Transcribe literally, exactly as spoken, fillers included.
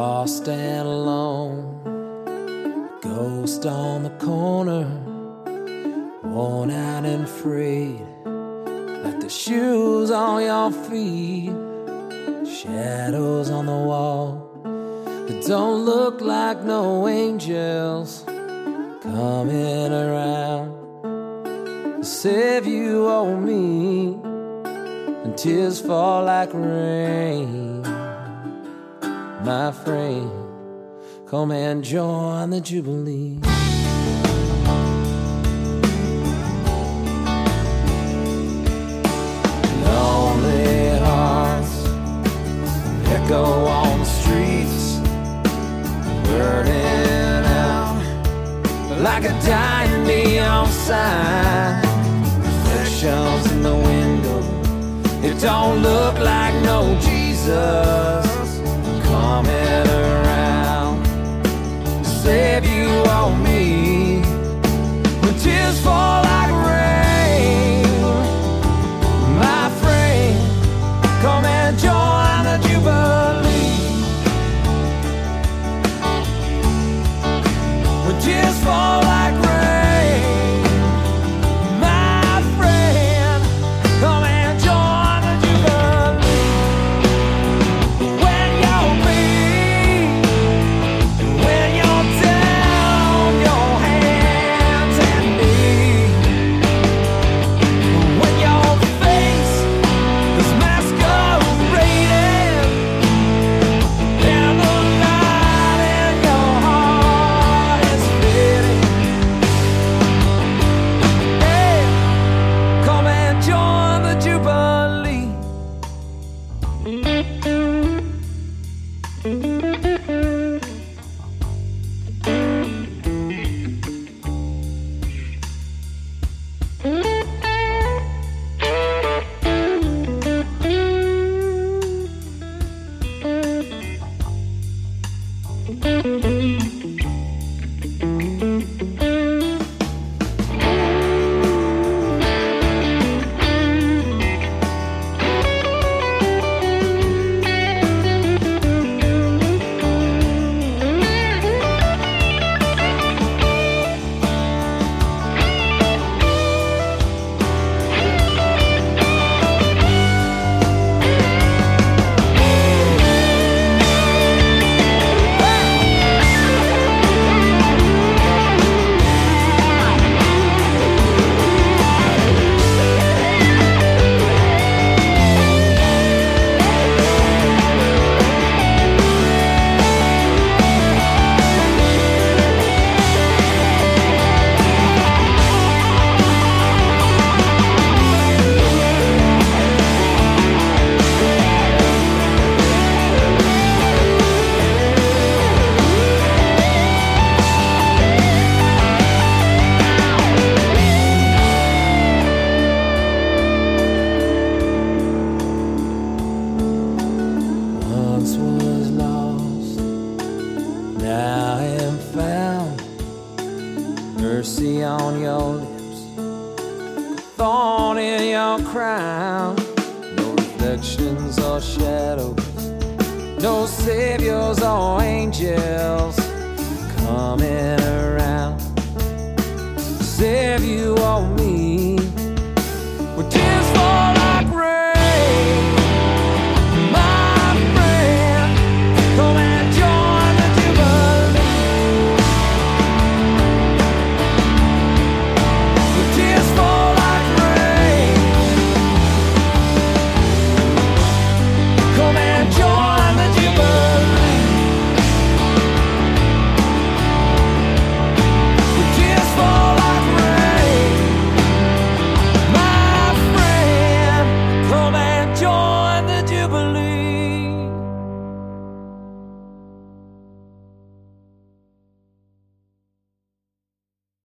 lost and alone, ghost on the corner, worn out and frayed, like the shoes on your feet. Shadows on the wall that don't look like no angels coming around to save you or me, and tears fall like rain. My friend, come and join the Jubilee. Lonely hearts echo on the streets, burning out like a dying neon sign. Reflections in the window, it don't look like no Jesus coming around to save you or me. When tears fall like rain, my friend, come and join the Jubilee. When tears fall like rain, my friend, come and join the Jubilee. When you're weak and when you're down, your hands and knees. When your face is masquerading and the light in your heart is fading. Hey, come and join the Jubilee. Once was lost, now I am found. Mercy on your lips, thorn in your crown. No reflections or shadows, no saviors or angels coming around to save you or me. We're